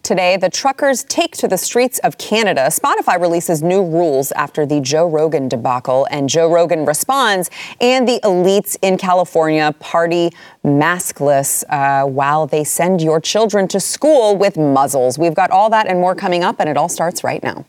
Today, the truckers take to the streets of Canada. Spotify releases new rules after the Joe Rogan debacle, and Joe Rogan responds, and the elites in California party maskless while they send your children to school with muzzles. We've got all that and more coming up, and it all starts right now.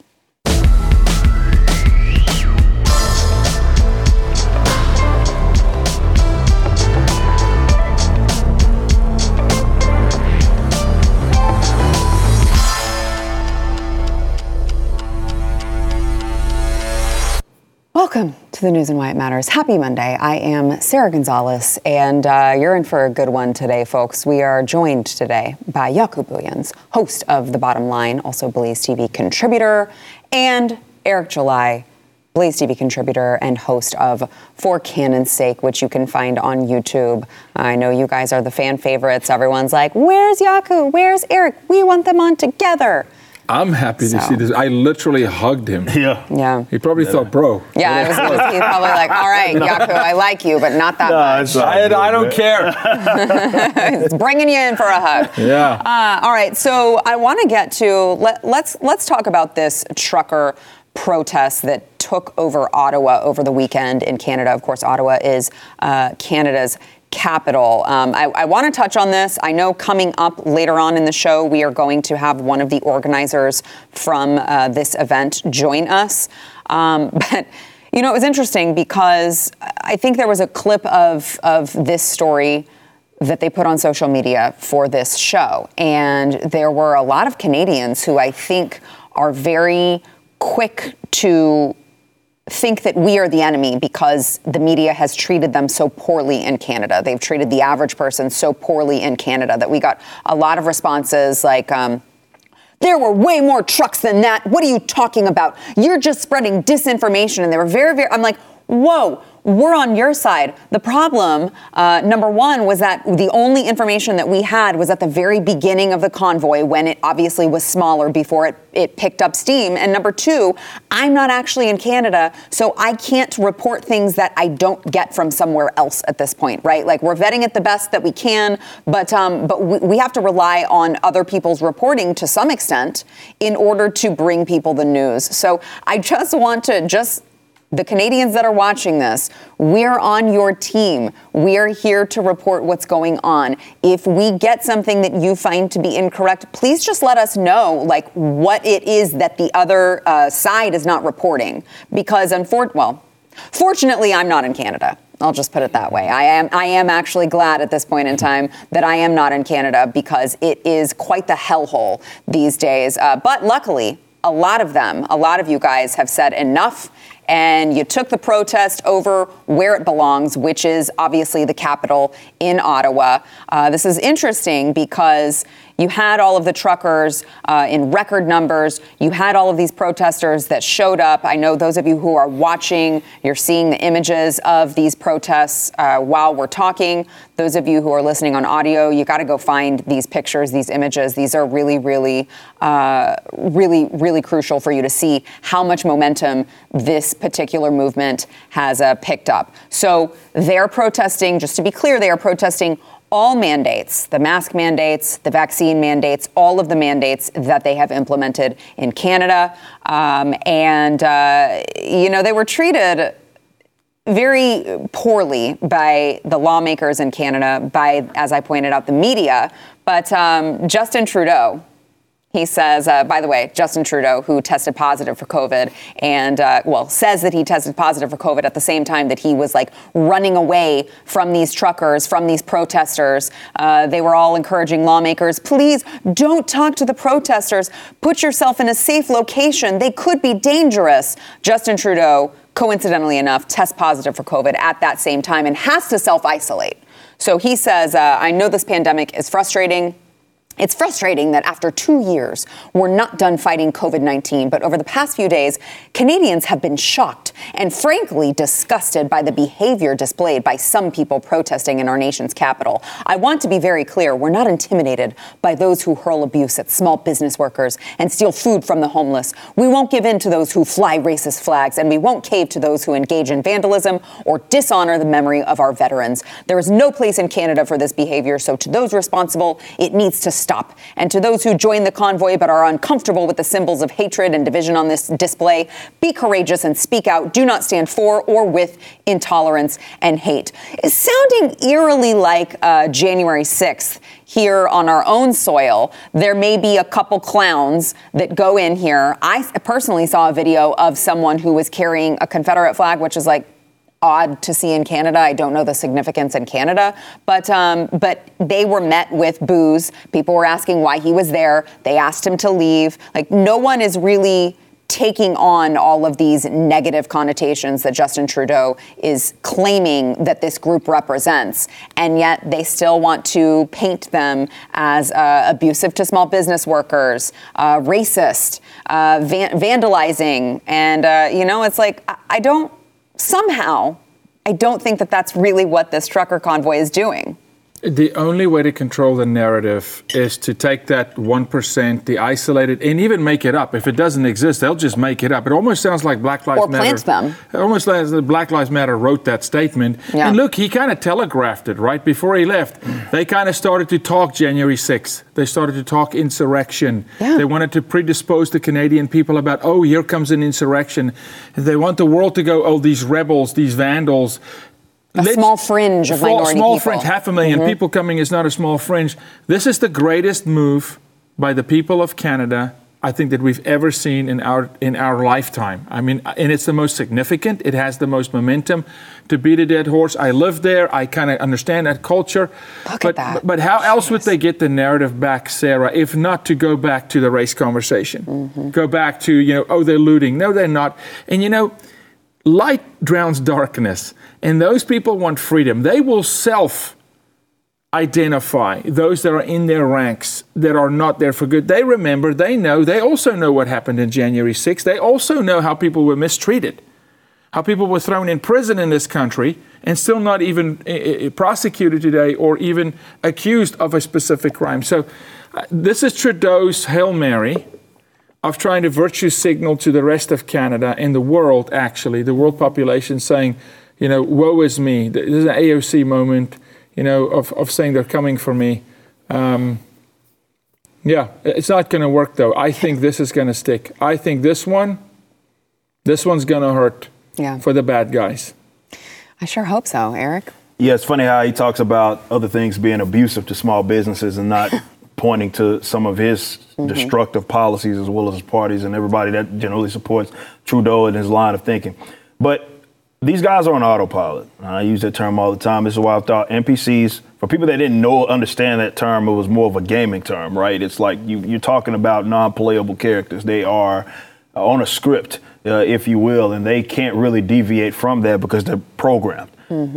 Welcome to the news and why it matters. Happy Monday. I am Sarah Gonzalez, and you're in for a good one today, folks. We are joined today by Jaco Booyens, host of The Bottom Line, also Blaze TV contributor, and Eric July, Blaze TV contributor and host of For Canon's Sake, which you can find on YouTube. I know you guys are the fan favorites. Everyone's like, where's Jaco? Where's Eric? We want them on together. I'm happy to see this. I literally hugged him. Yeah. He probably thought, bro. Yeah, he's probably like, all right, Jaco, I like you, but not that much. I don't care. It's bringing you in for a hug. Yeah. All right, so I want to get to, let's talk about this trucker protest that took over Ottawa over the weekend in Canada. Of course, Ottawa is Canada's capital. I want to touch on this. I know coming up later on in the show, we are going to have one of the organizers from this event join us. But, you know, it was interesting because I think there was a clip of this story that they put on social media for this show. And there were a lot of Canadians who I think are very quick to think that we are the enemy because the media has treated them so poorly in Canada. They've treated the average person so poorly in Canada that we got a lot of responses like, there were way more trucks than that. What are you talking about? You're just spreading disinformation. And they were very, I'm like, whoa, we're on your side. The problem, number one, was that the only information that we had was at the very beginning of the convoy when it obviously was smaller before it picked up steam. And number two, I'm not actually in Canada, so I can't report things that I don't get from somewhere else at this point, right? Like, we're vetting it the best that we can, but we have to rely on other people's reporting to some extent in order to bring people the news. So I just want to the Canadians that are watching this, we're on your team. We're here to report what's going on. If we get something that you find to be incorrect, please just let us know, like, what it is that the other side is not reporting. Because, fortunately, I'm not in Canada. I'll just put it that way. I am actually glad at this point in time that I am not in Canada because it is quite the hellhole these days. But luckily, a lot of you guys have said enough. And you took the protest over where it belongs, which is obviously the capital in Ottawa. This is interesting because you had all of the truckers in record numbers. You had all of these protesters that showed up. I know those of you who are watching, you're seeing the images of these protests while we're talking. Those of you who are listening on audio, you got to go find these pictures, these images. These are really, really, really crucial for you to see how much momentum this particular movement has picked up. So they're protesting, just to be clear, they are protesting all mandates, the mask mandates, the vaccine mandates, all of the mandates that they have implemented in Canada. They were treated very poorly by the lawmakers in Canada, by, as I pointed out, the media. But Justin Trudeau, he says, by the way, Justin Trudeau, who tested positive for COVID and, says that he tested positive for COVID at the same time that he was like running away from these truckers, from these protesters. They were all encouraging lawmakers, please don't talk to the protesters. Put yourself in a safe location. They could be dangerous. Justin Trudeau, coincidentally enough, tests positive for COVID at that same time and has to self-isolate. So he says, I know this pandemic is frustrating. It's frustrating that after 2 years, we're not done fighting COVID-19, but over the past few days, Canadians have been shocked and frankly disgusted by the behavior displayed by some people protesting in our nation's capital. I want to be very clear, we're not intimidated by those who hurl abuse at small business workers and steal food from the homeless. We won't give in to those who fly racist flags, and we won't cave to those who engage in vandalism or dishonor the memory of our veterans. There is no place in Canada for this behavior, so to those responsible, it needs to stop. And to those who join the convoy but are uncomfortable with the symbols of hatred and division on this display, be courageous and speak out. Do not stand for or with intolerance and hate. It's sounding eerily like January 6th here on our own soil. There may be a couple clowns that go in here. I personally saw a video of someone who was carrying a Confederate flag, which is like odd to see in Canada. I don't know the significance in Canada, but they were met with boos. People were asking why he was there. They asked him to leave. Like, no one is really taking on all of these negative connotations that Justin Trudeau is claiming that this group represents, and yet they still want to paint them as abusive to small business workers, racist, vandalizing, and it's like I don't think that that's really what this trucker convoy is doing. The only way to control the narrative is to take that 1%, the isolated, and even make it up. If it doesn't exist, they'll just make it up. It almost sounds like Black Lives Matter. Or plant them. It almost sounds like Black Lives Matter wrote that statement. Yeah. And look, he kind of telegraphed it, right? Before he left, they kind of started to talk January 6th. They started to talk insurrection. Yeah. They wanted to predispose the Canadian people about, oh, here comes an insurrection. They want the world to go, oh, these rebels, these vandals. Small fringe of minority people. Small fringe, 500,000 people coming is not a small fringe. This is the greatest move by the people of Canada, I think, that we've ever seen in our lifetime. I mean, and it's the most significant. It has the most momentum. To beat a dead horse, I live there. I kind of understand that culture. Look at that. But how else would they get the narrative back, Sarah, if not to go back to the race conversation? Go back to, oh, they're looting. No, they're not. And, light drowns darkness, and those people want freedom. They will self-identify those that are in their ranks that are not there for good. They remember, they know, they also know what happened in January 6th. They also know how people were mistreated, how people were thrown in prison in this country and still not even prosecuted today or even accused of a specific crime. So this is Trudeau's Hail Mary of trying to virtue signal to the rest of Canada and the world, actually, the world population, saying, woe is me. There's an AOC moment, of saying they're coming for me. It's not going to work, though. I think this is going to stick. I think this one's going to hurt for the bad guys. I sure hope so, Eric. Yeah, it's funny how he talks about other things being abusive to small businesses and not pointing to some of his destructive policies as well as his parties and everybody that generally supports Trudeau and his line of thinking. But these guys are on autopilot. I use that term all the time. This is why I thought NPCs, for people that didn't understand that term, it was more of a gaming term, right? It's like you're talking about non-playable characters. They are on a script, if you will, and they can't really deviate from that because they're programmed.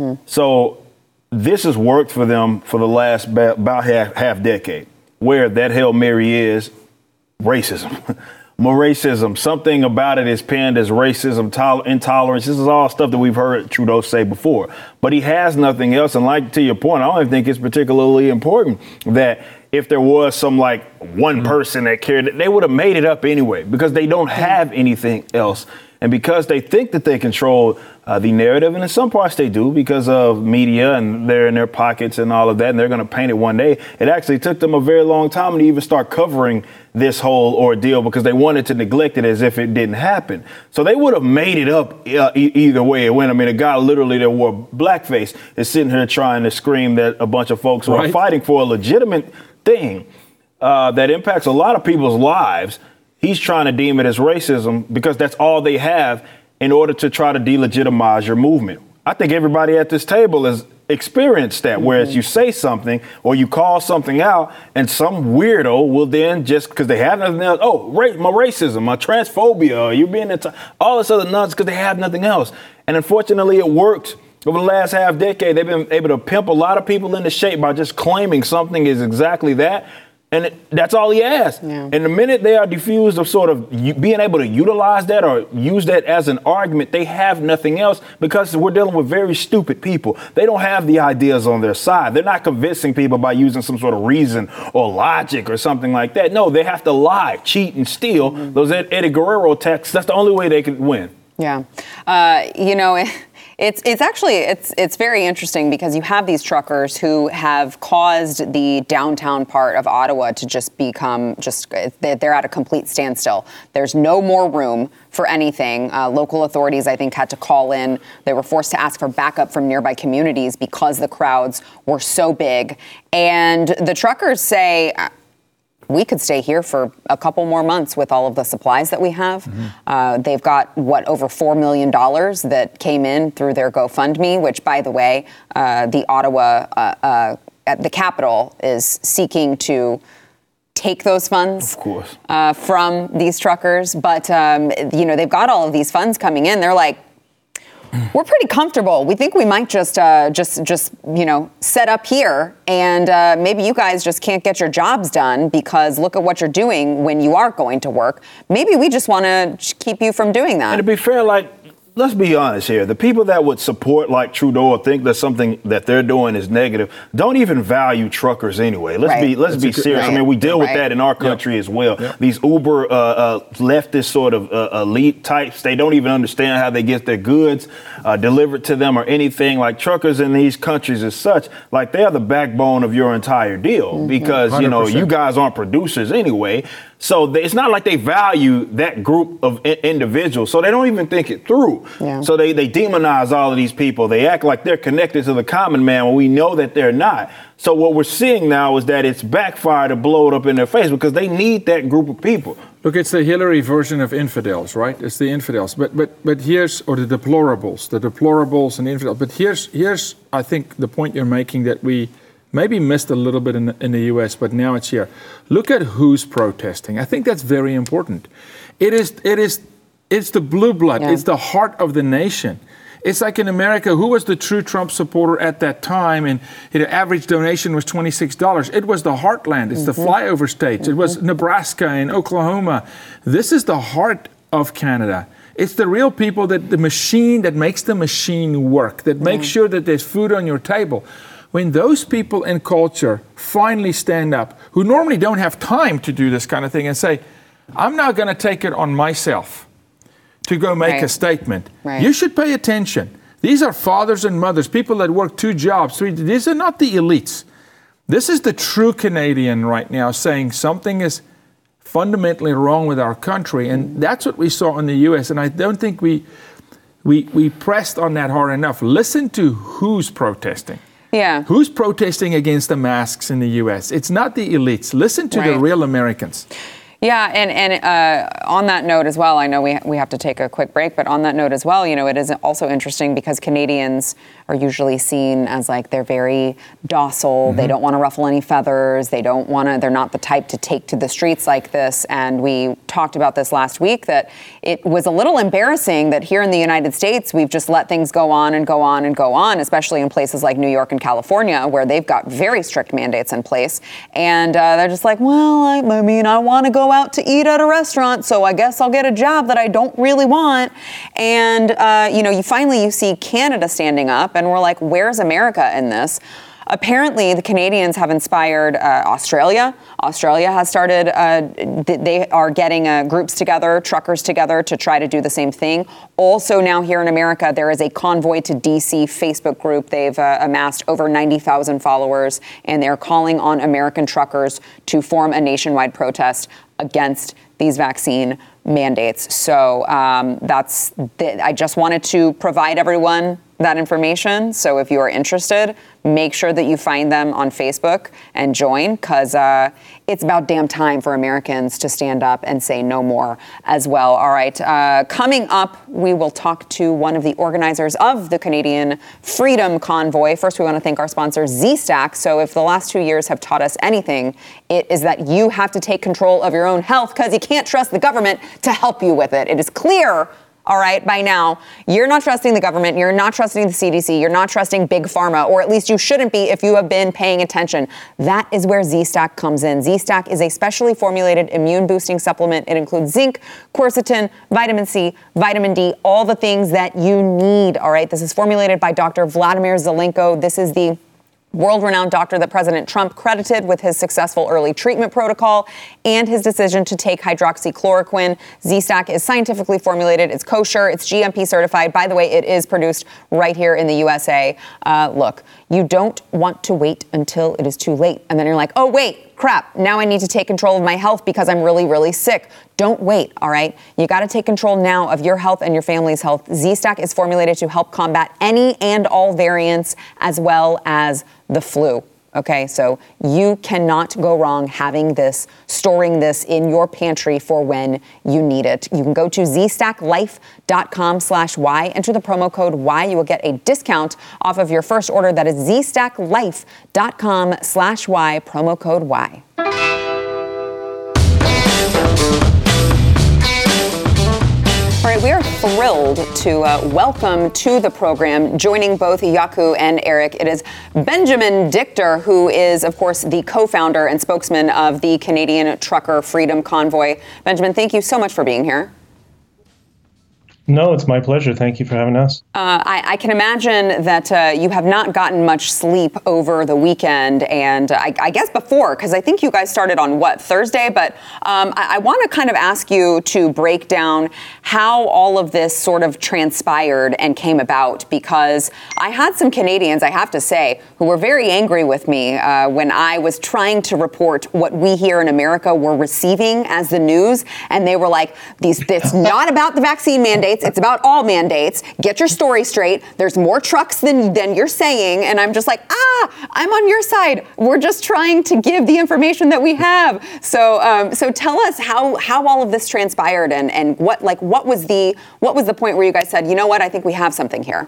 So this has worked for them for the last about half decade, where that Hail Mary is racism. More racism. Something about it is pinned as racism, intolerance. This is all stuff that we've heard Trudeau say before. But he has nothing else. And like to your point, I don't even think it's particularly important that if there was some one person that cared, they would have made it up anyway because they don't have anything else. And because they think that they control the narrative, and in some parts they do because of media and they're in their pockets and all of that, and they're going to paint it one day. It actually took them a very long time to even start covering this whole ordeal because they wanted to neglect it as if it didn't happen. So they would have made it up either way it went. I mean, a guy literally that wore blackface is sitting here trying to scream that a bunch of folks are fighting for a legitimate thing that impacts a lot of people's lives. He's trying to deem it as racism because that's all they have in order to try to delegitimize your movement. I think everybody at this table has experienced that, whereas you say something or you call something out and some weirdo will then just because they have nothing else, my racism, my transphobia, you being all this other nonsense because they have nothing else. And unfortunately, it worked. Over the last half decade, they've been able to pimp a lot of people into shape by just claiming something is exactly that. And that's all he has. Yeah. And the minute they are diffused of sort of being able to utilize that or use that as an argument, they have nothing else because we're dealing with very stupid people. They don't have the ideas on their side. They're not convincing people by using some sort of reason or logic or something like that. No, they have to lie, cheat, and steal. Those Eddie Guerrero texts, that's the only way they can win. Yeah. It's very interesting because you have these truckers who have caused the downtown part of Ottawa to just become they're at a complete standstill. There's no more room for anything. Local authorities, I think, had to call in. They were forced to ask for backup from nearby communities because the crowds were so big. And the truckers say, we could stay here for a couple more months with all of the supplies that we have. Mm-hmm. They've got, over $4 million that came in through their GoFundMe, which, by the way, the Ottawa, the capital is seeking to take those funds, of course, from these truckers. But, they've got all of these funds coming in. They're like, we're pretty comfortable. We think we might just set up here, and maybe you guys just can't get your jobs done because look at what you're doing when you are going to work. Maybe we just want to keep you from doing that. And to be fair, let's be honest here. The people that would support like Trudeau or think that something that they're doing is negative don't even value truckers anyway. Let's be serious. Right. I mean, we deal with that in our country as well. Yep. These Uber leftist sort of elite types, they don't even understand how they get their goods delivered to them or anything. Like truckers in these countries as such, like they are the backbone of your entire deal because, 100%. You guys aren't producers anyway. So it's not like they value that group of individuals. So they don't even think it through. Yeah. So they demonize all of these people. They act like they're connected to the common man when we know that they're not. So what we're seeing now is that it's backfired to blow it up in their face because they need that group of people. Look, it's the Hillary version of infidels, right? It's the infidels. But here's, or the deplorables and infidels. But here's I think the point you're making that we maybe missed a little bit in the U.S., but now it's here. Look at who's protesting. I think that's very important. It's the blue blood. Yeah. It's the heart of the nation. It's like in America, who was the true Trump supporter at that time? And the average donation was $26. It was the heartland. It's the flyover states. It was Nebraska and Oklahoma. This is the heart of Canada. It's the real people, that the machine that makes the machine work, that makes sure that there's food on your table. When those people in culture finally stand up, who normally don't have time to do this kind of thing, and say, I'm not going to take it on myself to go make a statement. Right. You should pay attention. These are fathers and mothers, people that work 2 jobs, 3. These are not the elites. This is the true Canadian right now saying something is fundamentally wrong with our country. And that's what we saw in the U.S. And I don't think we pressed on that hard enough. Listen to who's protesting. Yeah. Who's protesting against the masks in the U.S.? It's not the elites. Listen to the real Americans. Yeah, and on that note as well, I know we have to take a quick break, but on that note as well, it is also interesting because Canadians are usually seen as like they're very docile. Mm-hmm. They don't want to ruffle any feathers. They're not the type to take to the streets like this. And we talked about this last week, that it was a little embarrassing that here in the United States, we've just let things go on and go on and go on, especially in places like New York and California, where they've got very strict mandates in place. And they're just like, well, I want to go out to eat at a restaurant, so I guess I'll get a job that I don't really want. And, you see Canada standing up, and we're like, where's America in this? Apparently, the Canadians have inspired Australia. Australia has started, they are getting groups together, truckers together to try to do the same thing. Also now here in America, there is a Convoy to DC Facebook group. They've amassed over 90,000 followers, and they're calling on American truckers to form a nationwide protest against these vaccine mandates. So I just wanted to provide everyone that information. So if you are interested, make sure that you find them on Facebook and join, because it's about damn time for Americans to stand up and say no more as well. All right, coming up, we will talk to one of the organizers of the Canadian Freedom Convoy. First, we want to thank our sponsor, Z-Stack. So if the last 2 years have taught us anything, it is that you have to take control of your own health, because you can't trust the government to help you with it. It is clear, all right, by now, you're not trusting the government, you're not trusting the CDC, you're not trusting Big Pharma, or at least you shouldn't be if you have been paying attention. That is where Z-Stack comes in. Z-Stack is a specially formulated immune-boosting supplement. It includes zinc, quercetin, vitamin C, vitamin D, all the things that you need, all right? This is formulated by Dr. Vladimir Zelenko. This is the world-renowned doctor that President Trump credited with his successful early treatment protocol and his decision to take hydroxychloroquine. Z-Stack is scientifically formulated, it's kosher, it's GMP certified. By the way, it is produced right here in the USA. Look, you don't want to wait until it is too late. And then you're like, oh, wait, crap, now I need to take control of my health because I'm really, really sick. Don't wait, all right? You got to take control now of your health and your family's health. Z-Stack is formulated to help combat any and all variants as well as the flu. Okay, so you cannot go wrong having this, storing this in your pantry for when you need it. You can go to zstacklife.com/Y, enter the promo code Y. You will get a discount off of your first order. That is zstacklife.com/Y, promo code Y. All right, we are thrilled to welcome to the program, joining both Jaco and Eric. It is Benjamin Dichter, who is, of course, the co-founder and spokesman of the Canadian Trucker Freedom Convoy. Benjamin, thank you so much for being here. No, it's my pleasure. Thank you for having us. I can imagine that you have not gotten much sleep over the weekend, and I guess before, because I think you guys started on, Thursday? But I want to kind of ask you to break down how all of this sort of transpired and came about, because I had some Canadians, I have to say, who were very angry with me when I was trying to report what we here in America were receiving as the news, and they were like, it's not about the vaccine mandates. It's about all mandates. Get your story straight. There's more trucks than you're saying. And I'm just like, I'm on your side. We're just trying to give the information that we have. So tell us how all of this transpired and what was the point where you guys said, you know what, I think we have something here.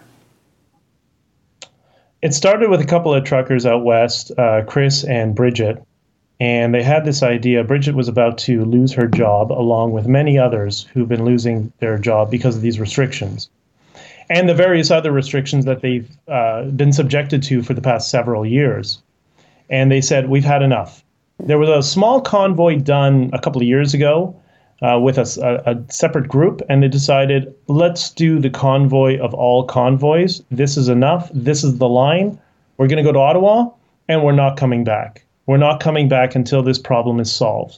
It started with a couple of truckers out west, Chris and Bridget. And they had this idea. Bridget was about to lose her job, along with many others who've been losing their job because of these restrictions and the various other restrictions that they've been subjected to for the past several years. And they said, we've had enough. There was a small convoy done a couple of years ago with a separate group, and they decided, let's do the convoy of all convoys. This is enough. This is the line. We're going to go to Ottawa, and we're not coming back. We're not coming back until this problem is solved.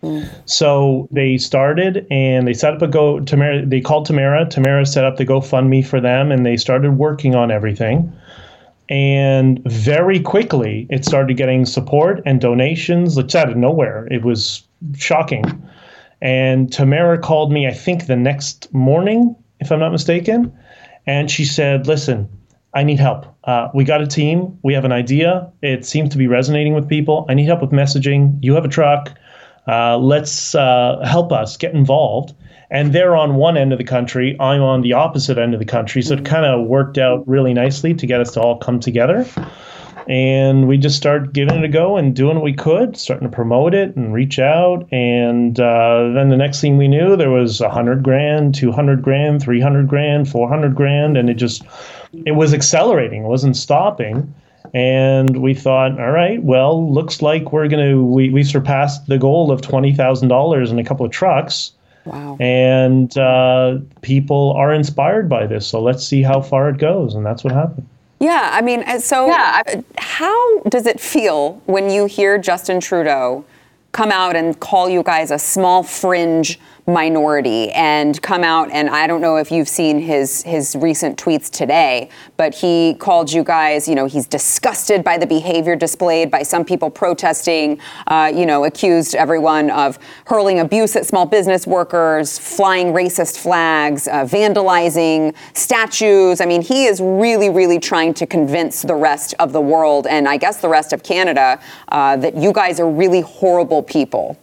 So they started and they set up they called Tamara. Tamara set up the GoFundMe for them, and they started working on everything. And very quickly, it started getting support and donations. It's out of nowhere. It was shocking. And Tamara called me, I think, the next morning, if I'm not mistaken. And she said, listen, I need help. We got a team. We have an idea. It seems to be resonating with people. I need help with messaging. You have a truck. Let's help us get involved. And they're on one end of the country. I'm on the opposite end of the country. So it kind of worked out really nicely to get us to all come together. And we just started giving it a go and doing what we could, starting to promote it and reach out. And then the next thing we knew, there was $100,000, $200,000, $300,000, $400,000. And it was accelerating. It wasn't stopping. And we thought, all right, well, looks like we surpassed the goal of $20,000 in a couple of trucks. Wow. And people are inspired by this. So let's see how far it goes. And that's what happened. Yeah, I mean, how does it feel when you hear Justin Trudeau come out and call you guys a small fringe minority and come out, and I don't know if you've seen his recent tweets today, but he called you guys, he's disgusted by the behavior displayed by some people protesting, accused everyone of hurling abuse at small business workers, flying racist flags, vandalizing statues. I mean, he is really, really trying to convince the rest of the world, and I guess the rest of Canada, that you guys are really horrible people.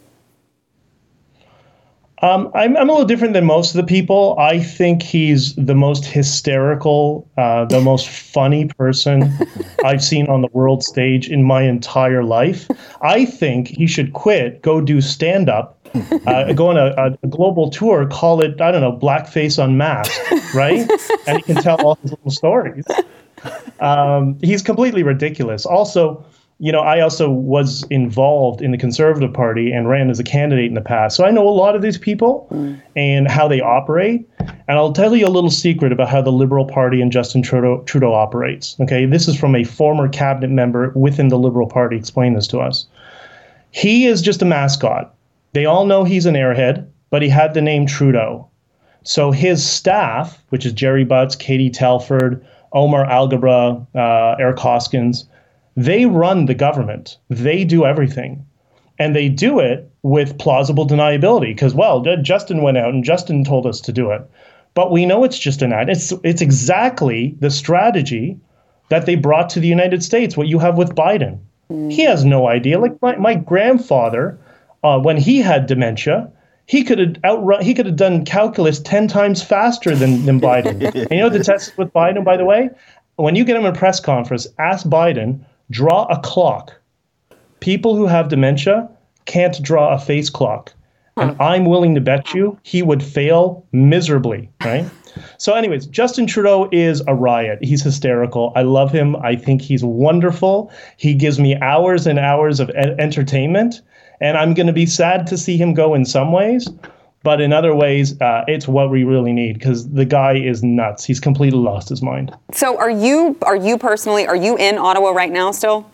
I'm a little different than most of the people. I think he's the most hysterical, the most funny person I've seen on the world stage in my entire life. I think he should quit, go do stand-up, go on a global tour, call it, I don't know, Blackface Unmasked, right? And he can tell all his little stories. He's completely ridiculous. Also, I also was involved in the Conservative Party and ran as a candidate in the past. So I know a lot of these people and how they operate. And I'll tell you a little secret about how the Liberal Party and Justin Trudeau operates. Okay, this is from a former cabinet member within the Liberal Party explain this to us. He is just a mascot. They all know he's an airhead, but he had the name Trudeau. So his staff, which is Jerry Butts, Katie Telford, Omar Alghabra, Eric Hoskins, they run the government. They do everything. And they do it with plausible deniability because, well, Justin went out and Justin told us to do it. But we know it's just an ad. It's exactly the strategy that they brought to the United States, what you have with Biden. He has no idea. Like my grandfather, when he had dementia, he could have done calculus 10 times faster than Biden. And you know what the test is with Biden, by the way? When you get him in a press conference, ask Biden, draw a clock. People who have dementia can't draw a face clock. And I'm willing to bet you he would fail miserably, right? So anyways, Justin Trudeau is a riot. He's hysterical. I love him. I think he's wonderful. He gives me hours and hours of entertainment. And I'm going to be sad to see him go in some ways. But in other ways, it's what we really need because the guy is nuts. He's completely lost his mind. So are you personally in Ottawa right now still?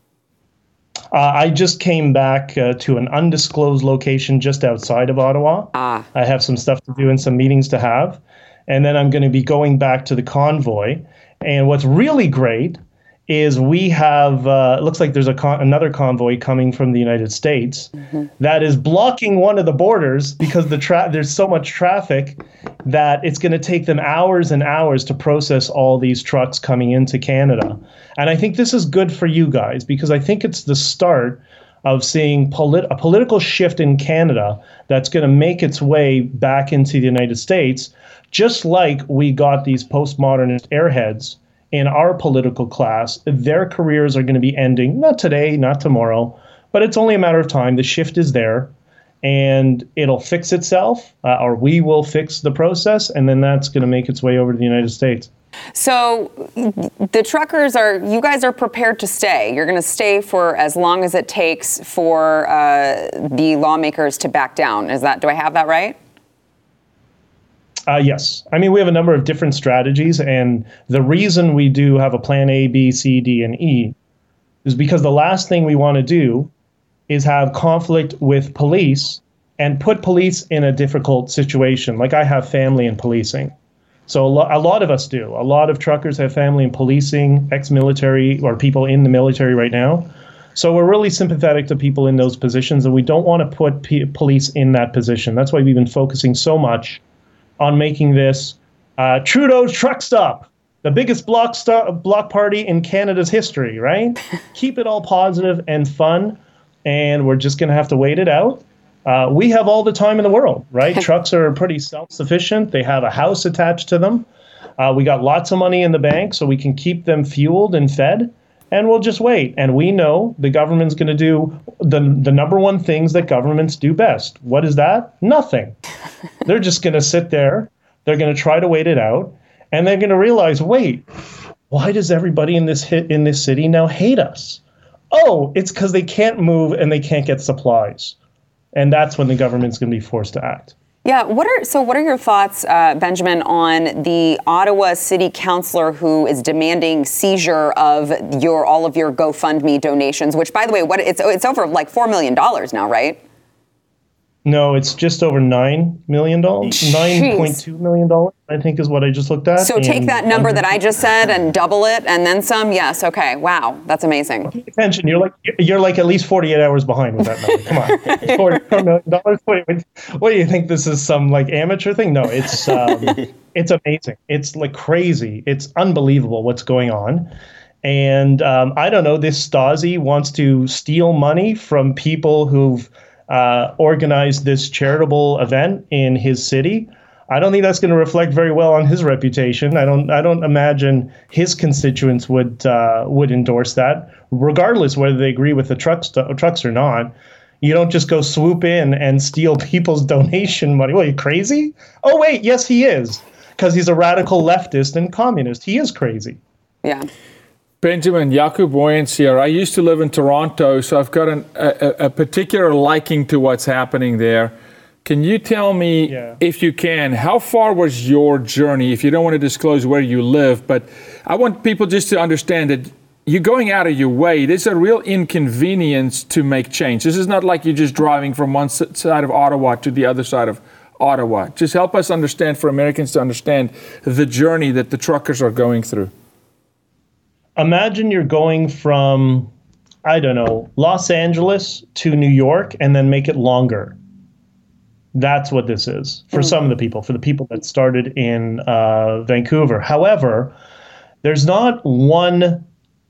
I just came back to an undisclosed location just outside of Ottawa. I have some stuff to do and some meetings to have. And then I'm going to be going back to the convoy. And what's really great is we have, it looks like there's another convoy coming from the United States that is blocking one of the borders because there's so much traffic that it's going to take them hours and hours to process all these trucks coming into Canada. And I think this is good for you guys because I think it's the start of seeing a political shift in Canada that's going to make its way back into the United States, just like we got these postmodernist airheads in our political class. Their careers are going to be ending, not today, not tomorrow, but it's only a matter of time. The shift is there and it'll fix itself, or we will fix the process, and then that's going to make its way over to the United States. So the truckers you guys are prepared to stay. You're going to stay for as long as it takes for the lawmakers to back down. Do I have that right? Yes. I mean, we have a number of different strategies, and the reason we do have a plan A, B, C, D, and E is because the last thing we want to do is have conflict with police and put police in a difficult situation. Like I have family in policing. So a lot of us do. A lot of truckers have family in policing, ex-military, or people in the military right now. So we're really sympathetic to people in those positions, and we don't want to put police in that position. That's why we've been focusing so much on making this Trudeau's truck stop, the biggest block party in Canada's history, right? Keep it all positive and fun, and we're just going to have to wait it out. We have all the time in the world, right? Trucks are pretty self-sufficient. They have a house attached to them. We got lots of money in the bank, so we can keep them fueled and fed, and we'll just wait. And we know the government's going to do the number one things that governments do best. What is that? Nothing. They're just going to sit there. They're going to try to wait it out, and they're going to realize, wait, why does everybody in this city now hate us? Oh, it's because they can't move and they can't get supplies. And that's when the government's going to be forced to act. Yeah. What are your thoughts, Benjamin, on the Ottawa City Councillor who is demanding seizure of all of your GoFundMe donations? Which, by the way, it's over like $4 million now, right? No, it's just over $9 million. $9.2 million, I think, is what I just looked at. So take that number that I just said and double it, and then some. Yes. Okay. Wow, that's amazing. Pay attention. You're like at least 48 hours behind with that number. Come on, $44 million. What do you think? This is some like amateur thing? No, it's it's amazing. It's like crazy. It's unbelievable what's going on. And I don't know. This Stasi wants to steal money from people who've organized this charitable event in his city. I don't think that's going to reflect very well on his reputation. I don't imagine his constituents would endorse that, regardless whether they agree with the trucks or not. You don't just go swoop in and steal people's donation money. What, are you crazy? Oh wait, yes he is, because he's a radical leftist and communist. He is crazy. Yeah. Benjamin, Jakub Woyens here. I used to live in Toronto, so I've got a particular liking to what's happening there. Can you tell me, if you can, how far was your journey? If you don't want to disclose where you live, but I want people just to understand that you're going out of your way. There's a real inconvenience to make change. This is not like you're just driving from one side of Ottawa to the other side of Ottawa. Just help us understand, for Americans to understand the journey that the truckers are going through. Imagine you're going from, I don't know, Los Angeles to New York and then make it longer. That's what this is for some of the people, for the people that started in Vancouver. However, there's not one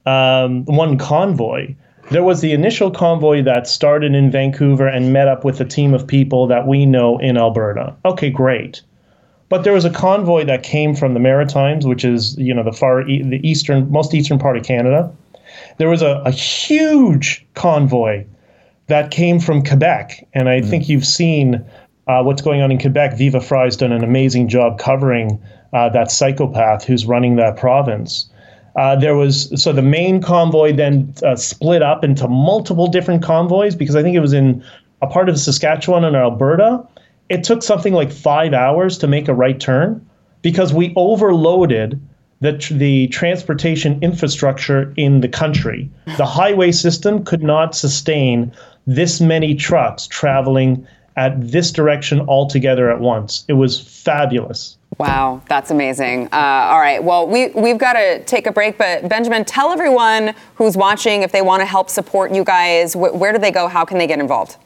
convoy. There was the initial convoy that started in Vancouver and met up with a team of people that we know in Alberta. Okay, great. But there was a convoy that came from the Maritimes, which is, you know, the most eastern part of Canada. There was a huge convoy that came from Quebec, and I think you've seen what's going on in Quebec. Viva Frey's done an amazing job covering that psychopath who's running that province. So the main convoy then split up into multiple different convoys, because I think it was in a part of Saskatchewan and Alberta. It took something like 5 hours to make a right turn because we overloaded the transportation infrastructure in the country. The highway system could not sustain this many trucks traveling at this direction all together at once. It was fabulous. Wow, that's amazing. All right, well, we've got to take a break, but Benjamin, tell everyone who's watching, if they want to help support you guys, where do they go? How can they get involved?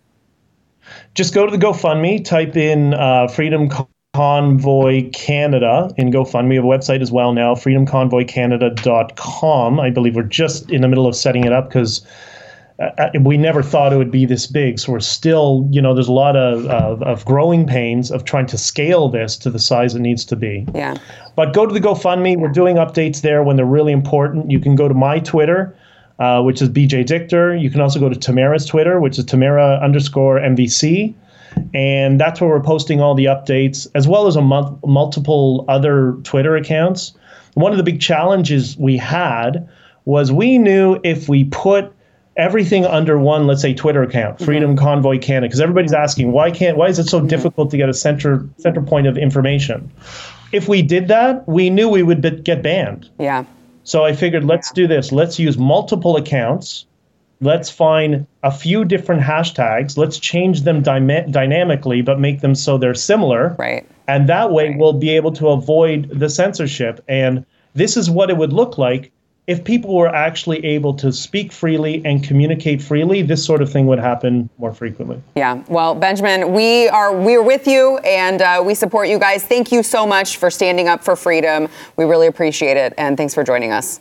Just go to the GoFundMe, type in Freedom Convoy Canada in GoFundMe. We have a website as well now, freedomconvoycanada.com. I believe we're just in the middle of setting it up because we never thought it would be this big. So we're still, there's a lot of growing pains of trying to scale this to the size it needs to be. Yeah. But go to the GoFundMe. We're doing updates there when they're really important. You can go to my Twitter, which is BJ Dichter. You can also go to Tamara's Twitter, which is Tamara_MVC. And that's where we're posting all the updates, as well as multiple other Twitter accounts. One of the big challenges we had was we knew if we put everything under one, let's say, Twitter account, Freedom Convoy Canada, because everybody's asking, why is it so difficult to get a center point of information? If we did that, we knew we would get banned. Yeah. So I figured, let's do this. Let's use multiple accounts. Let's find a few different hashtags. Let's change them dynamically, but make them so they're similar. Right. And that way we'll be able to avoid the censorship. And this is what it would look like if people were actually able to speak freely and communicate freely. This sort of thing would happen more frequently. Yeah. Well, Benjamin, we're with you, and we support you guys. Thank you so much for standing up for freedom. We really appreciate it, and thanks for joining us.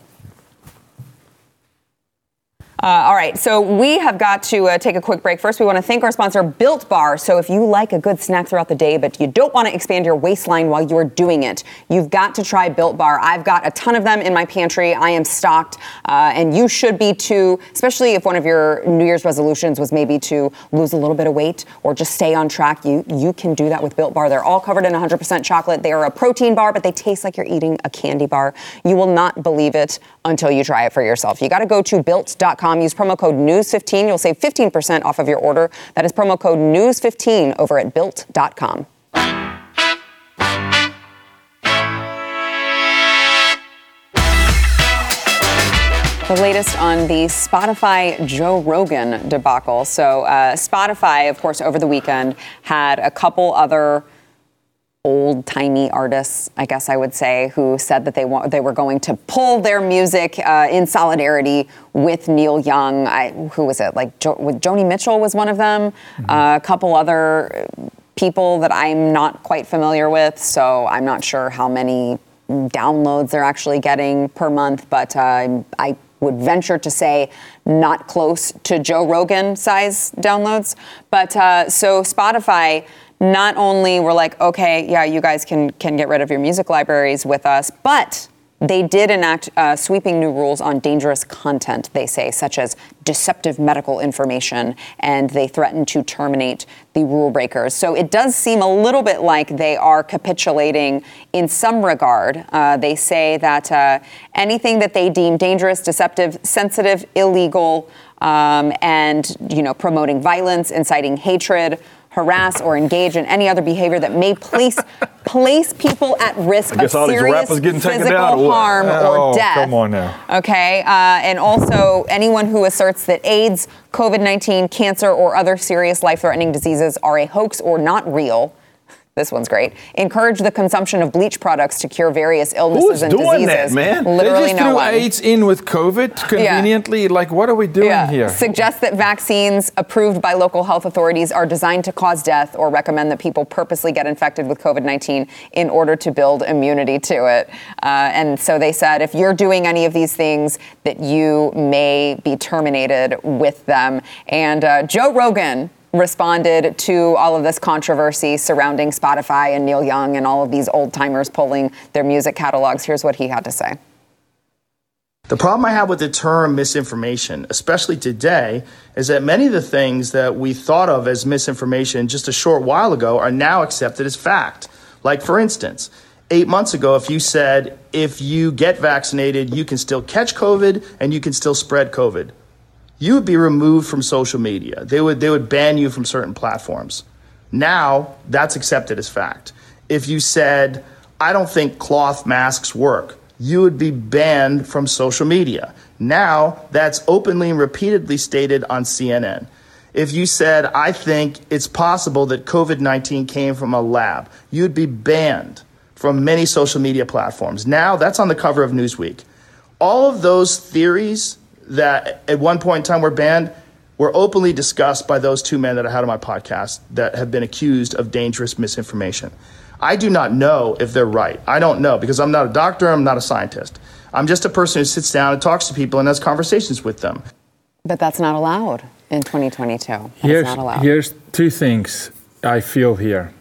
All right, so we have got to take a quick break. First, we want to thank our sponsor, Built Bar. So if you like a good snack throughout the day, but you don't want to expand your waistline while you're doing it, you've got to try Built Bar. I've got a ton of them in my pantry. I am stocked, and you should be too, especially if one of your New Year's resolutions was maybe to lose a little bit of weight or just stay on track. You can do that with Built Bar. They're all covered in 100% chocolate. They are a protein bar, but they taste like you're eating a candy bar. You will not believe it until you try it for yourself. You got to go to Built.com. Use promo code News15. You'll save 15% off of your order. That is promo code News15 over at Built.com. The latest on the Spotify Joe Rogan debacle. So Spotify, of course, over the weekend had a couple other old-timey artists, I guess I would say, who said that they were going to pull their music in solidarity with Neil Young. Who was it? Joni Mitchell was one of them. A couple other people that I'm not quite familiar with, so I'm not sure how many downloads they're actually getting per month, but I would venture to say not close to Joe Rogan size downloads. But so Spotify not only were like, okay, yeah, you guys can get rid of your music libraries with us, but they did enact sweeping new rules on dangerous content, they say, such as deceptive medical information, and they threatened to terminate the rule breakers. So it does seem a little bit like they are capitulating in some regard. They say that anything that they deem dangerous, deceptive, sensitive, illegal, and promoting violence, inciting hatred, harass, or engage in any other behavior that may place people at risk of serious physical harm or death. Come on now. Okay, and also anyone who asserts that AIDS, COVID-19, cancer, or other serious life-threatening diseases are a hoax or not real. This one's great. Encourage the consumption of bleach products to cure various illnesses and diseases. Who's doing that, man? Literally they just no threw one. AIDS in with COVID conveniently. Like, what are we doing here? Suggest that vaccines approved by local health authorities are designed to cause death, or recommend that people purposely get infected with COVID-19 in order to build immunity to it. And so they said, if you're doing any of these things, that you may be terminated with them. And Joe Rogan responded to all of this controversy surrounding Spotify and Neil Young and all of these old timers pulling their music catalogs. Here's what he had to say. The problem I have with the term misinformation, especially today, is that many of the things that we thought of as misinformation just a short while ago are now accepted as fact. Like, for instance, 8 months ago, if you said, if you get vaccinated, you can still catch COVID and you can still spread COVID, you would be removed from social media. They would ban you from certain platforms. Now, that's accepted as fact. If you said, I don't think cloth masks work, you would be banned from social media. Now, that's openly and repeatedly stated on CNN. If you said, I think it's possible that COVID-19 came from a lab, you'd be banned from many social media platforms. Now, that's on the cover of Newsweek. All of those theories that at one point in time were banned were openly discussed by those two men that I had on my podcast that have been accused of dangerous misinformation. I do not know if they're right. I don't know, because I'm not a doctor, I'm not a scientist. I'm just a person who sits down and talks to people and has conversations with them. But that's not allowed in 2022. Here's two things I feel here.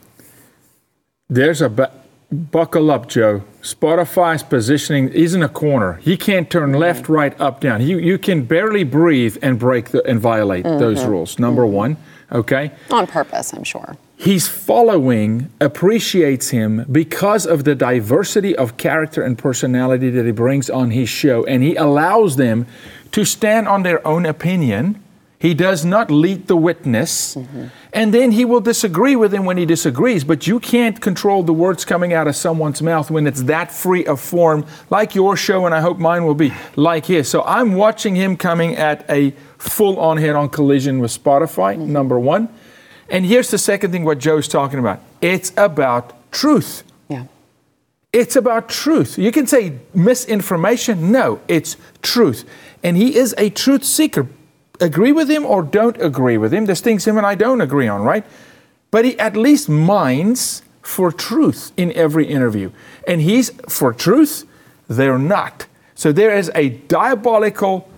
There's a buckle up, Joe. Spotify's positioning is in a corner. He can't turn left, right, up, down. You can barely breathe and violate those rules. Number one, okay? On purpose, I'm sure. His following appreciates him because of the diversity of character and personality that he brings on his show, and he allows them to stand on their own opinion. He does not lead the witness, and then he will disagree with him when he disagrees, but you can't control the words coming out of someone's mouth when it's that free of form, like your show, and I hope mine will be like his. So I'm watching him coming at a full-on head-on collision with Spotify, number one. And here's the second thing what Joe's talking about. It's about truth. Yeah. It's about truth. You can say misinformation. No, it's truth. And he is a truth seeker. Agree with him or don't agree with him. There's things him and I don't agree on, right? But he at least mines for truth in every interview. And he's for truth, they're not. So there is a diabolical,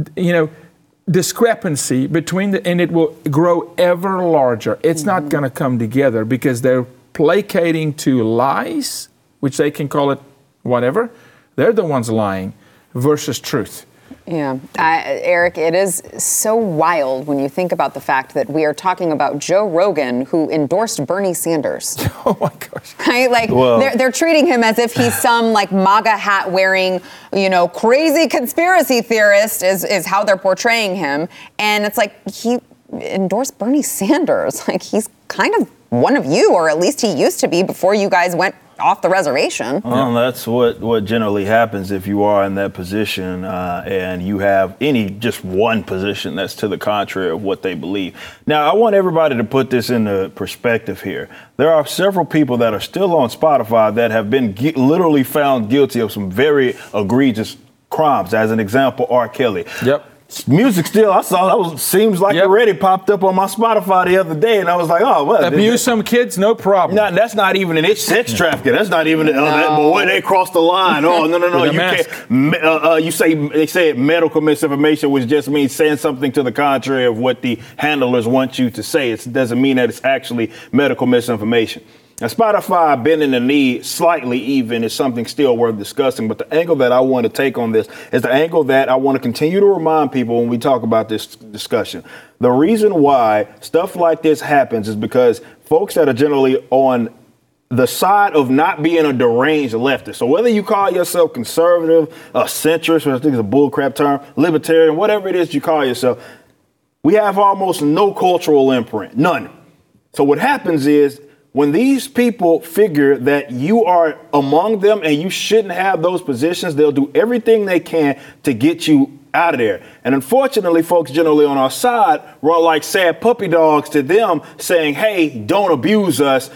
discrepancy between and it will grow ever larger. It's not going to come together because they're placating to lies, which they can call it whatever. They're the ones lying versus truth. Yeah. Eric, it is so wild when you think about the fact that we are talking about Joe Rogan, who endorsed Bernie Sanders. Oh, my gosh. Right? Like, they're treating him as if he's some, like, MAGA hat wearing, crazy conspiracy theorist is how they're portraying him. And it's like, he endorsed Bernie Sanders. Like, he's kind of one of you, or at least he used to be before you guys went off the reservation. Well, that's what generally happens if you are in that position and you have just one position that's to the contrary of what they believe. Now, I want everybody to put this into perspective here. There are several people that are still on Spotify that have been literally found guilty of some very egregious crimes. As an example, R. Kelly. Yep. Music still, I saw seems like it already popped up on my Spotify the other day, and I was like, oh, well. Abuse some kids, no problem. That's not even it's sex trafficking. That's not even, boy, they crossed the line. Oh, no. You can't. They say medical misinformation, which just means saying something to the contrary of what the handlers want you to say. It doesn't mean that it's actually medical misinformation. Now, Spotify bending the knee slightly even is something still worth discussing, but the angle that I want to take on this is the angle that I want to continue to remind people when we talk about this discussion. The reason why stuff like this happens is because folks that are generally on the side of not being a deranged leftist. So whether you call yourself conservative, a centrist, which I think is a bullcrap term, libertarian, whatever it is you call yourself, we have almost no cultural imprint, none. So what happens is when these people figure that you are among them and you shouldn't have those positions, they'll do everything they can to get you out of there. And unfortunately, folks generally on our side run like sad puppy dogs to them, saying, "Hey, don't abuse us,"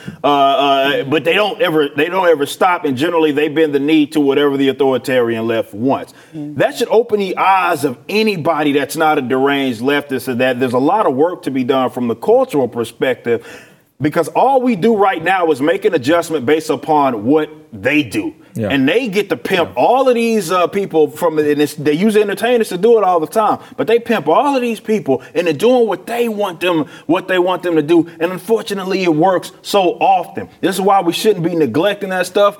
but they don't ever stop. And generally, they bend the knee to whatever the authoritarian left wants. That should open the eyes of anybody that's not a deranged leftist, so that there's a lot of work to be done from the cultural perspective, because all we do right now is make an adjustment based upon what they do. Yeah. And they get to pimp all of these people they use entertainers to do it all the time, but they pimp all of these people and they're doing what they want them to do. And unfortunately, it works so often. This is why we shouldn't be neglecting that stuff.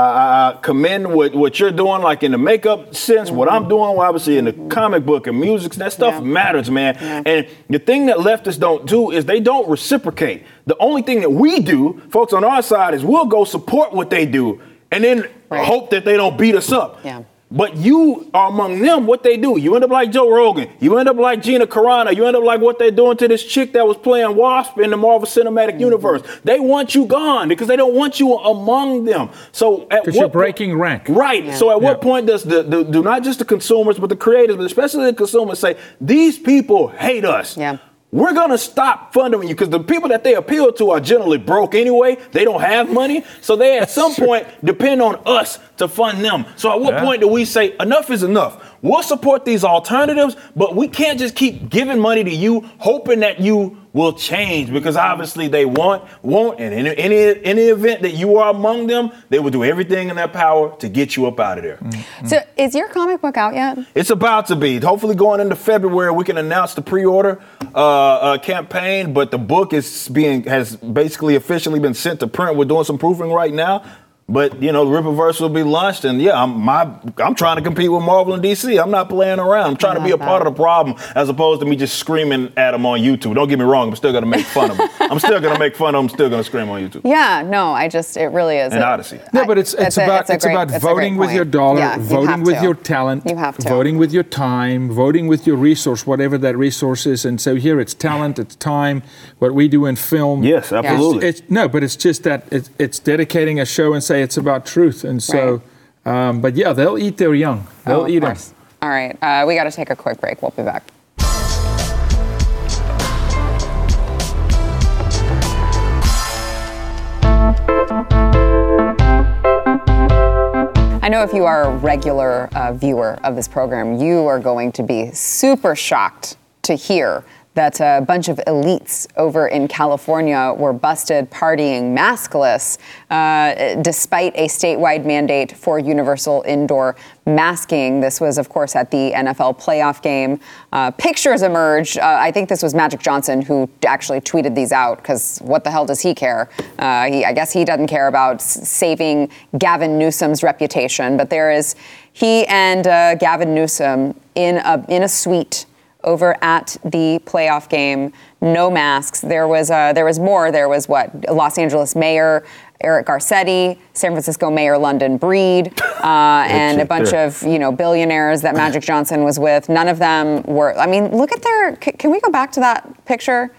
I commend what you're doing, like in the makeup sense, what I'm doing, obviously in the comic book and music, that stuff matters, man. Yeah. And the thing that leftists don't do is they don't reciprocate. The only thing that we do, folks on our side, is we'll go support what they do and then hope that they don't beat us up. Yeah. But you are among them, what they do. You end up like Joe Rogan. You end up like Gina Carano. You end up like what they're doing to this chick that was playing Wasp in the Marvel Cinematic Universe. They want you gone because they don't want you among them. So because you're breaking rank. Right. Yeah. So at what point does do not just the consumers, but the creators, but especially the consumers say, these people hate us. Yeah. We're going to stop funding you, because the people that they appeal to are generally broke anyway. They don't have money. So they at some point depend on us to fund them. So at what point do we say enough is enough? We'll support these alternatives, but we can't just keep giving money to you, hoping that you will change, because obviously they won't. And in any event that you are among them, they will do everything in their power to get you up out of there. Mm-hmm. So is your comic book out yet? It's about to be. Hopefully going into February, we can announce the pre-order campaign, but the book has basically officially been sent to print. We're doing some proofing right now. But, you know, the Rippaverse will be launched, and I'm trying to compete with Marvel and DC. I'm not playing around. I'm trying to be a part of the problem, as opposed to me just screaming at them on YouTube. Don't get me wrong. I'm still going to make fun of them. I'm still going to make fun of them. Still going to scream on YouTube. Yeah, no, it really is. An odyssey. No, but it's about voting with your dollar, voting with your talent, voting with your time, voting with your resource, whatever that resource is. And so here it's talent, it's time, what we do in film. Yes, absolutely. But it's just that it's dedicating a show and say it's about truth. And so, but yeah, they'll eat their young. They'll eat them. All right, we got to take a quick break. We'll be back. I know if you are a regular viewer of this program, you are going to be super shocked to hear that a bunch of elites over in California were busted partying maskless, despite a statewide mandate for universal indoor masking. This was, of course, at the NFL playoff game. Pictures emerged. I think this was Magic Johnson who actually tweeted these out, because what the hell does he care? I guess he doesn't care about saving Gavin Newsom's reputation. But there is he and Gavin Newsom in a suite over at the playoff game, no masks. There was more. There was Los Angeles Mayor Eric Garcetti, San Francisco Mayor London Breed, and a bunch of billionaires that Magic Johnson was with. None of them were. I mean, look at their. Can we go back to that picture?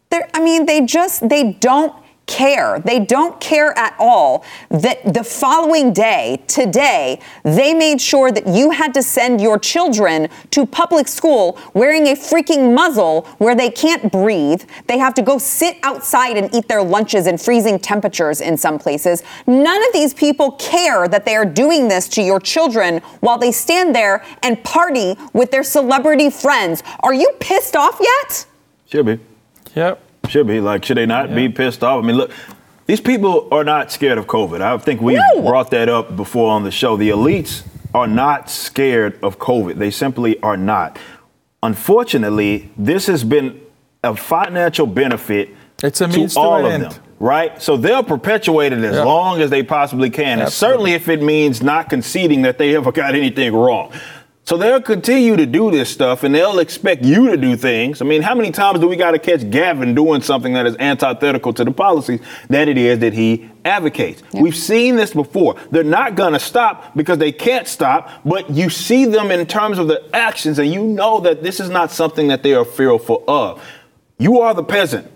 They don't care. They don't care at all that the following day, today, they made sure that you had to send your children to public school wearing a freaking muzzle where they can't breathe. They have to go sit outside and eat their lunches in freezing temperatures in some places. None of these people care that they are doing this to your children while they stand there and party with their celebrity friends. Are you pissed off yet? Should be. Yep. Should be. Should they not be pissed off? I mean, look, these people are not scared of COVID. I think we brought that up before on the show. The elites are not scared of COVID. They simply are not. Unfortunately, this has been a financial benefit to all of them, right? So they'll perpetuate it as long as they possibly can. And certainly if it means not conceding that they ever got anything wrong. So they'll continue to do this stuff, and they'll expect you to do things. I mean, how many times do we got to catch Gavin doing something that is antithetical to the policies that it is that he advocates? Yep. We've seen this before. They're not going to stop because they can't stop, but you see them in terms of their actions, and you know that this is not something that they are fearful of. You are the peasant.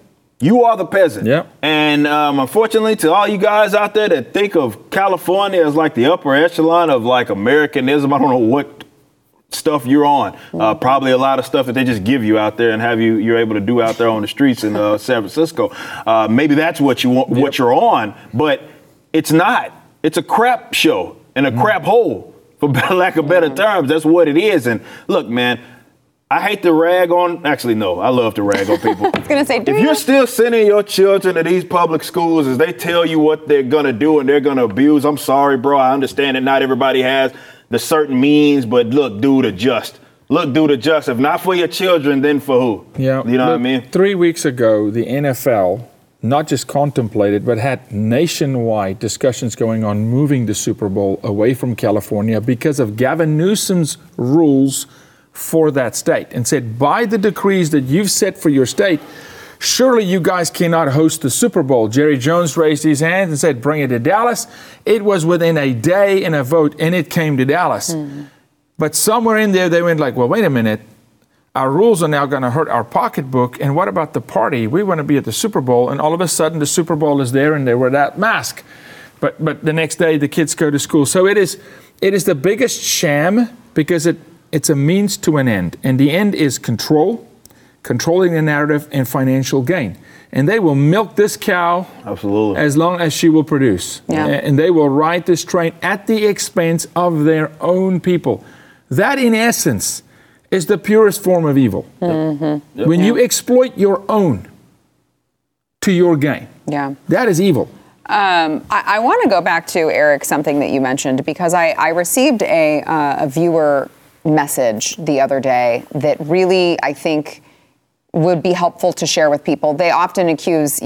You are the peasant. Yep. And unfortunately, to all you guys out there that think of California as like the upper echelon of like Americanism, I don't know what stuff you're on. Probably a lot of stuff that they just give you out there and you're able to do out there on the streets in San Francisco. Maybe that's what you want, what you're on, but it's not. It's a crap show and a crap hole, for lack of better terms. That's what it is. And look, man, I hate to rag on. Actually, no, I love to rag on people. I was gonna say, if you're still sending your children to these public schools as they tell you what they're gonna do and they're gonna abuse, I'm sorry, bro. I understand that not everybody has the certain means, but look, dude, adjust. Look, dude, adjust. If not for your children, then for who? Yeah, you know what I mean? 3 weeks ago, the NFL not just contemplated, but had nationwide discussions going on moving the Super Bowl away from California because of Gavin Newsom's rules for that state, and said, by the decrees that you've set for your state, surely you guys cannot host the Super Bowl. Jerry Jones raised his hand and said, bring it to Dallas. It was within a day in a vote, and it came to Dallas. But somewhere in there, they went like, well, wait a minute. Our rules are now going to hurt our pocketbook. And what about the party? We want to be at the Super Bowl. And all of a sudden, the Super Bowl is there, and they wear that mask. But the next day, the kids go to school. So it is the biggest sham because it's a means to an end. And the end is controlling the narrative, and financial gain. And they will milk this cow absolutely as long as she will produce. Yeah. And they will ride this train at the expense of their own people. That, in essence, is the purest form of evil. Mm-hmm. When you exploit your own to your gain, that is evil. I want to go back to, Eric, something that you mentioned, because I received a viewer message the other day that really, I think, would be helpful to share with people. They often accuse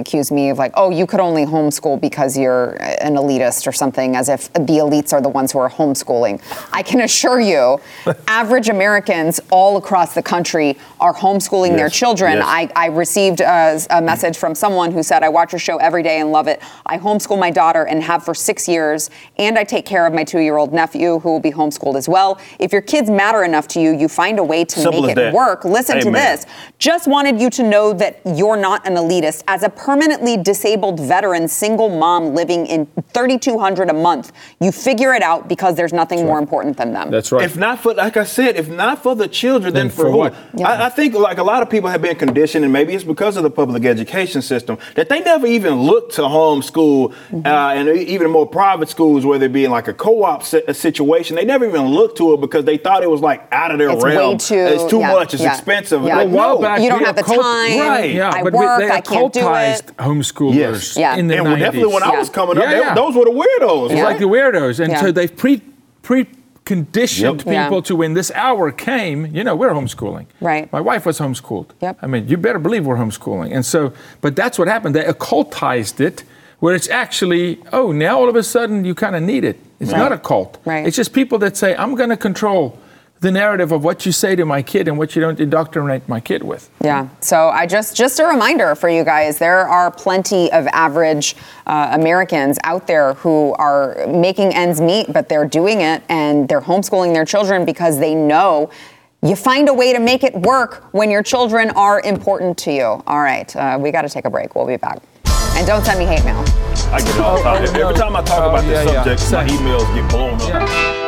me of like, oh, you could only homeschool because you're an elitist or something, as if the elites are the ones who are homeschooling. I can assure you, average Americans all across the country are homeschooling their children. Yes. I received a message from someone who said, I watch your show every day and love it. I homeschool my daughter and have for 6 years, and I take care of my 2-year-old nephew who will be homeschooled as well. If your kids matter enough to you, you find a way to make it work. Listen to this. Just wanted you to know that you're not an elitist. As a permanently disabled veteran, single mom living in $3,200 a month, you figure it out because there's nothing more important than them. That's right. If not for, like I said, if not for the children, then for who? what? I think like a lot of people have been conditioned, and maybe it's because of the public education system, that they never even look to homeschool and even more private schools, whether it be in like a co-op situation. They never even looked to it because they thought it was like out of their realm. It's too much. It's expensive. Yeah. Like, a while back, you don't have the time. Right. Yeah, I but work. they I can't do occultized it. homeschoolers in the 90s. And definitely when I was coming up, those were the weirdos. It's like the weirdos. And so they've pre-conditioned Yep. people to, when this hour came, we're homeschooling. Right. My wife was homeschooled. Yep. I mean, you better believe we're homeschooling. And so, but that's what happened. They occultized it, where it's actually, now all of a sudden you kind of need it. It's not a cult. Right. It's just people that say, I'm going to control the narrative of what you say to my kid and what you don't indoctrinate my kid with. Yeah. So I just a reminder for you guys, there are plenty of average Americans out there who are making ends meet, but they're doing it and they're homeschooling their children because they know you find a way to make it work when your children are important to you. All right. We got to take a break. We'll be back. And don't send me hate mail. I get it all the time. Every time I talk about this subject, my emails get blown up. Yeah.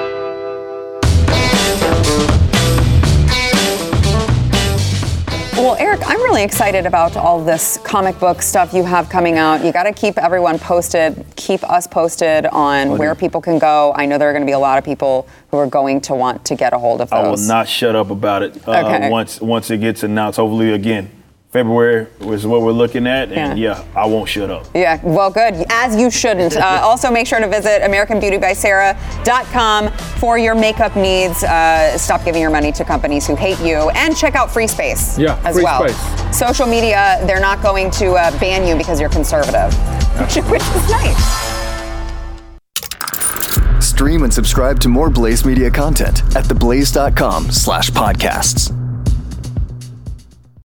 Well, Eric, I'm really excited about all this comic book stuff you have coming out. You got to keep everyone posted, keep us posted on where people can go. I know there are going to be a lot of people who are going to want to get a hold of those. I will not shut up about it once it gets announced. Hopefully, again, February is what we're looking at, and I won't shut up. Yeah, well, good, as you shouldn't. Also, make sure to visit AmericanBeautyBySarah.com for your makeup needs. Stop giving your money to companies who hate you, and check out Free Space as Free well. Space. Social media, they're not going to ban you because you're conservative, which is nice. Stream and subscribe to more Blaze Media content at theblaze.com/podcasts.